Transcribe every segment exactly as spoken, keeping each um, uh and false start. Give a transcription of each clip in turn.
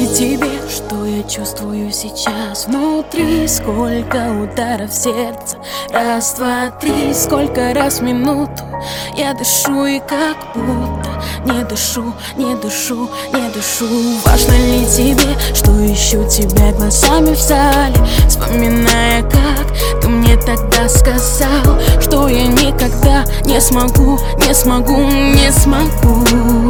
ли тебе, что я чувствую сейчас внутри? Сколько ударов сердца, раз, два, три. Сколько раз в минуту я дышу и как будто не дышу, не дышу, не дышу. Важно ли тебе, что ищу тебя глазами в зале, вспоминая, как ты мне тогда сказал, что я никогда не смогу, не смогу, не смогу.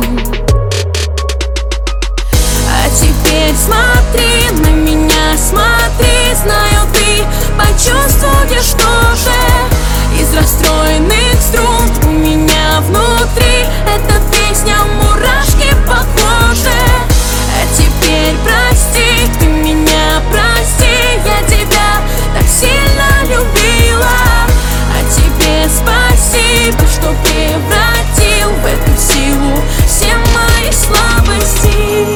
А теперь смотри на меня, смотри, знаю, ты почувствуешь тоже. Из расстроенных струн у меня внутри эта песня мурашки по коже. А теперь прости, ты меня прости, я тебя так сильно любила. А тебе спасибо, что превратил в эту силу все мои слабости.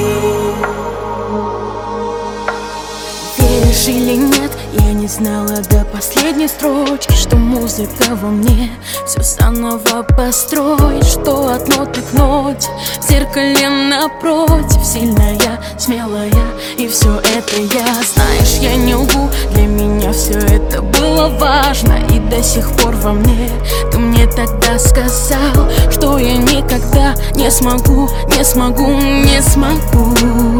Веришь или нет, я не знала до последней строчки, что музыка во мне все заново построит, что от ноты к ноте в зеркале напротив сильная, смелая, и все это я. Знаешь, я не лгу, для меня все это было важно, и до сих пор во мне. Ты мне тогда сказал, что я никогда не смогу, не смогу, не смогу.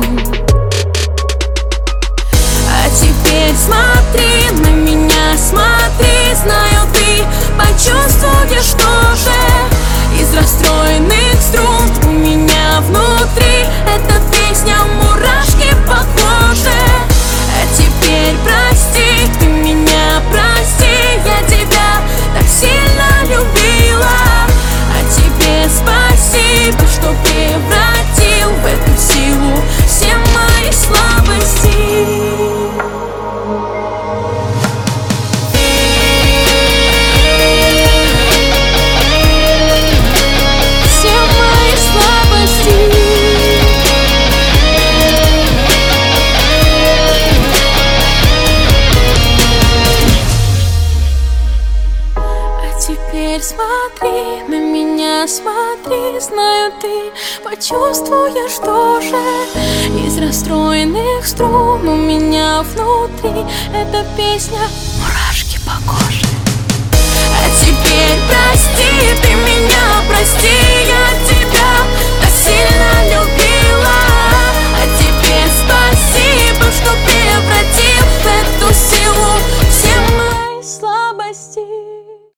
А теперь смотри на меня, смотри, знаю, ты почувствуешь тоже. Из расстроенных струн у меня внутри эта песня мурашки по коже. А теперь прости, ты меня прости, я тебя так сильно любила. А тебе спасибо, что превратил в эту силу все мои слабости. Теперь смотри на меня, смотри, знаю, ты почувствуешь тоже. Из расстроенных струн у меня внутри эта песня мурашки по коже. А теперь прости, ты меня